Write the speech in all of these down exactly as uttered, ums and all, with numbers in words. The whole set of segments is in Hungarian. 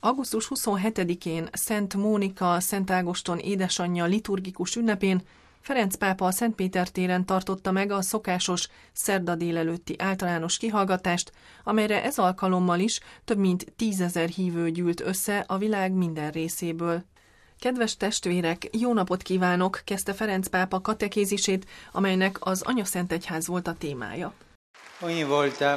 augusztus huszonhetedikén Szent Mónika, Szent Ágoston édesanyja liturgikus ünnepén Ferenc pápa a Szentpéter téren tartotta meg a szokásos szerda délelőtti általános kihallgatást, amelyre ez alkalommal is több mint tízezer hívő gyűlt össze a világ minden részéből. Kedves testvérek, jó napot kívánok! Kezdte Ferenc pápa katekézisét, amelynek az Anyaszentegyház volt a témája. Ogni volta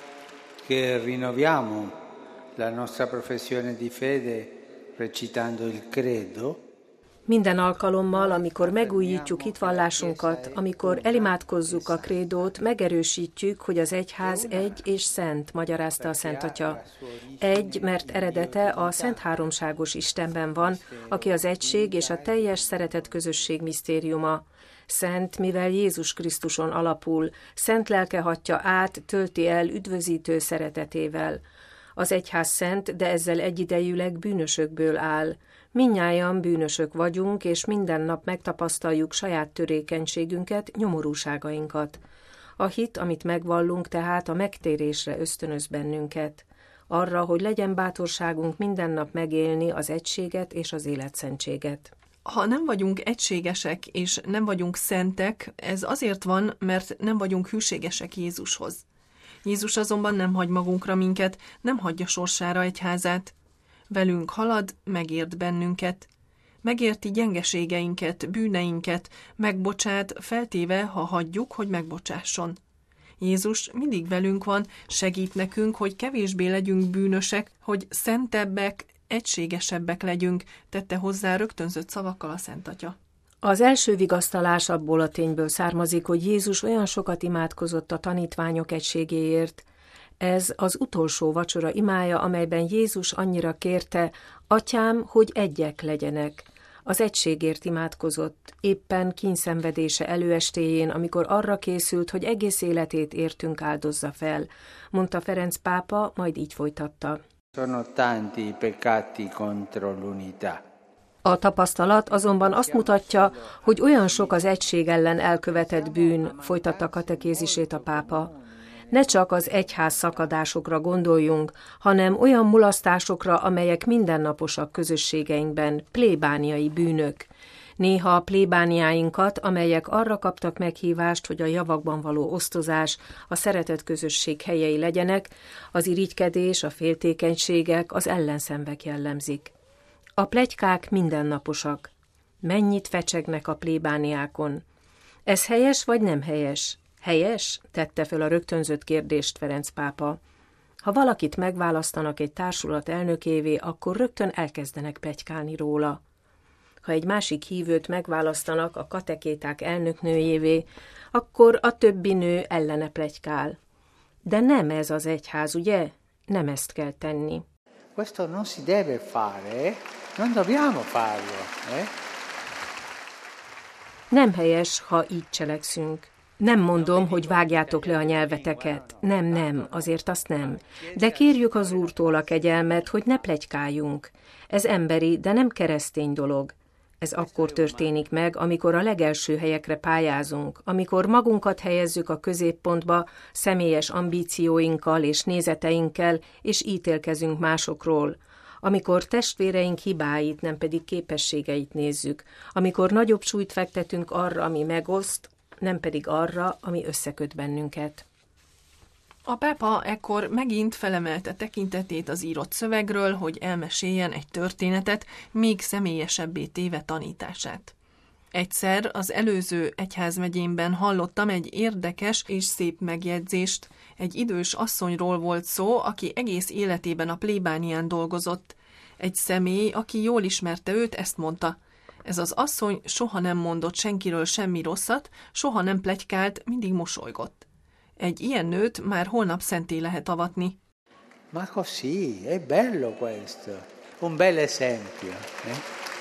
che rinnoviamo la nostra professione di fede recitando il credo, minden alkalommal, amikor megújítjuk hitvallásunkat, amikor elimádkozzuk a krédót, megerősítjük, hogy az egyház egy és szent, magyarázta a Szent Atya. Egy, mert eredete a Szent Háromságos Istenben van, aki az egység és a teljes szeretet közösség misztériuma. Szent, mivel Jézus Krisztuson alapul, szent lelke hatja át, tölti el üdvözítő szeretetével. Az egyház szent, de ezzel egyidejűleg bűnösökből áll. Mindnyájan bűnösök vagyunk, és minden nap megtapasztaljuk saját törékenységünket, nyomorúságainkat. A hit, amit megvallunk, tehát a megtérésre ösztönöz bennünket. Arra, hogy legyen bátorságunk minden nap megélni az egységet és az életszentséget. Ha nem vagyunk egységesek és nem vagyunk szentek, ez azért van, mert nem vagyunk hűségesek Jézushoz. Jézus azonban nem hagy magunkra minket, nem hagyja sorsára egyházát. Velünk halad, megért bennünket. Megérti gyengeségeinket, bűneinket, megbocsát, feltéve, ha hagyjuk, hogy megbocsásson. Jézus mindig velünk van, segít nekünk, hogy kevésbé legyünk bűnösek, hogy szentebbek, egységesebbek legyünk, tette hozzá rögtönzött szavakkal a Szent Atya. Az első vigasztalás abból a tényből származik, hogy Jézus olyan sokat imádkozott a tanítványok egységéért. Ez az utolsó vacsora imája, amelyben Jézus annyira kérte, Atyám, hogy egyek legyenek. Az egységért imádkozott, éppen kínszenvedése előestéjén, amikor arra készült, hogy egész életét értünk áldozza fel, mondta Ferenc pápa, majd így folytatta. Sono tanti i peccati contro l'unità. A tapasztalat azonban azt mutatja, hogy olyan sok az egység ellen elkövetett bűn, folytatta katekézisét a pápa. Ne csak az egyház szakadásokra gondoljunk, hanem olyan mulasztásokra, amelyek mindennaposak közösségeinkben, plébániai bűnök. Néha a plébániáinkat, amelyek arra kaptak meghívást, hogy a javakban való osztozás, a szeretet közösség helyei legyenek, az irigykedés, a féltékenységek, az ellenszenvek jellemzik. A pletykák mindennaposak. Mennyit fecsegnek a plébániákon? Ez helyes vagy nem helyes? Helyes? Tette föl a rögtönzött kérdést Ferenc pápa. Ha valakit megválasztanak egy társulat elnökévé, akkor rögtön elkezdenek pletykálni róla. Ha egy másik hívőt megválasztanak a katekéták elnöknőjévé, akkor a többi nő ellene pletykál. De nem ez az egyház, ugye? Nem ezt kell tenni. Questo non si deve fare, non dobbiamo farlo. Eh? Nem helyes, ha így cselekszünk. Nem mondom, hogy vágjátok le a nyelveteket. Nem, nem, azért azt nem. De kérjük az Úrtól a kegyelmet, hogy ne pletykáljunk. Ez emberi, de nem keresztény dolog. Ez akkor történik meg, amikor a legelső helyekre pályázunk, amikor magunkat helyezzük a középpontba személyes ambícióinkkal és nézeteinkkel, és ítélkezünk másokról, amikor testvéreink hibáit, nem pedig képességeit nézzük, amikor nagyobb súlyt fektetünk arra, ami megoszt, nem pedig arra, ami összeköt bennünket. A pápa ekkor megint felemelte tekintetét az írott szövegről, hogy elmeséljen egy történetet, még személyesebbé téve tanítását. Egyszer az előző egyházmegyémben hallottam egy érdekes és szép megjegyzést. Egy idős asszonyról volt szó, aki egész életében a plébánián dolgozott. Egy személy, aki jól ismerte őt, ezt mondta. Ez az asszony soha nem mondott senkiről semmi rosszat, soha nem pletykált, mindig mosolygott. Egy ilyen nőt már holnap szenté lehet avatni. Ma così, è bello questo, un bel esempio. Eh?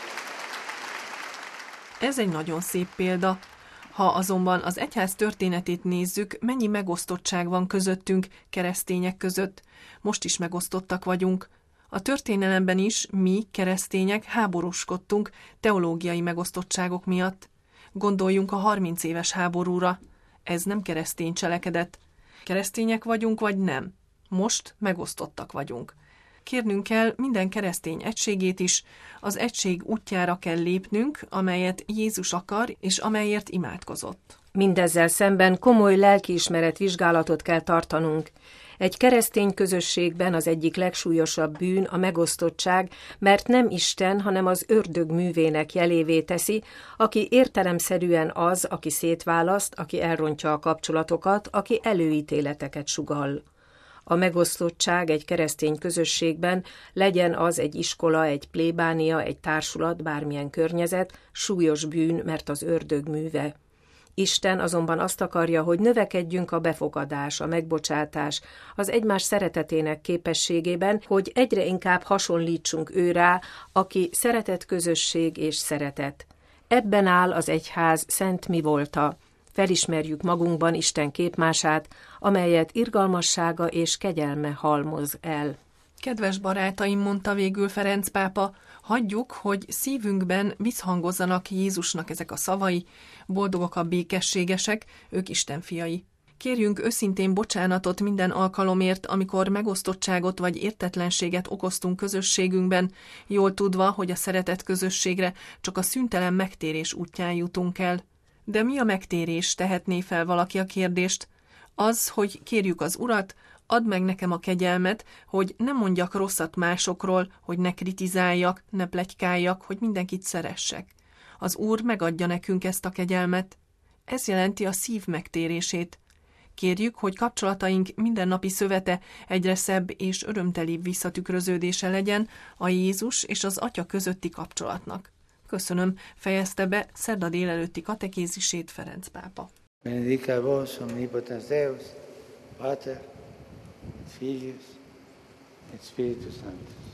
Ez egy nagyon szép példa. Ha azonban az egyház történetét nézzük, mennyi megosztottság van közöttünk, keresztények között. Most is megosztottak vagyunk. A történelemben is mi, keresztények, háborúskodtunk teológiai megosztottságok miatt. Gondoljunk a harminc éves háborúra. Ez nem keresztény cselekedet. Keresztények vagyunk, vagy nem? Most megosztottak vagyunk. kérnünk kell minden keresztény egységét is, az egység útjára kell lépnünk, amelyet Jézus akar, és amelyért imádkozott. Mindezzel szemben komoly lelkiismeret vizsgálatot kell tartanunk. Egy keresztény közösségben az egyik legsúlyosabb bűn a megosztottság, mert nem Isten, hanem az ördög művének jelévé teszi, aki értelemszerűen az, aki szétválaszt, aki elrontja a kapcsolatokat, aki előítéleteket sugall. A megosztottság egy keresztény közösségben, legyen az egy iskola, egy plébánia, egy társulat, bármilyen környezet, súlyos bűn, mert az ördög műve. Isten azonban azt akarja, hogy növekedjünk a befogadás, a megbocsátás, az egymás szeretetének képességében, hogy egyre inkább hasonlítsunk ő rá, aki szeretett közösség és szeretet. Ebben áll az egyház szent mivolta. Felismerjük magunkban Isten képmását, amelyet irgalmassága és kegyelme halmoz el. Kedves barátaim, mondta végül Ferenc pápa, hagyjuk, hogy szívünkben visszhangozzanak Jézusnak ezek a szavai, boldogok a békességesek, ők Isten fiai. Kérjünk őszintén bocsánatot minden alkalomért, amikor megosztottságot vagy értetlenséget okoztunk közösségünkben, jól tudva, hogy a szeretet közösségre csak a szüntelen megtérés útján jutunk el. De mi a megtérés, tehetné fel valaki a kérdést? Az, hogy kérjük az Urat, add meg nekem a kegyelmet, hogy ne mondjak rosszat másokról, hogy ne kritizáljak, ne pletykáljak, hogy mindenkit szeressek. Az Úr megadja nekünk ezt a kegyelmet. Ez jelenti a szív megtérését. Kérjük, hogy kapcsolataink mindennapi szövete egyre szebb és örömtelibb visszatükröződése legyen a Jézus és az Atya közötti kapcsolatnak. Köszönöm, fejezte be szerda délelőtti katekézisét Ferenc pápa. Benedica vos omnipotens Deus, Pater, Filius et Spiritus Sanctus.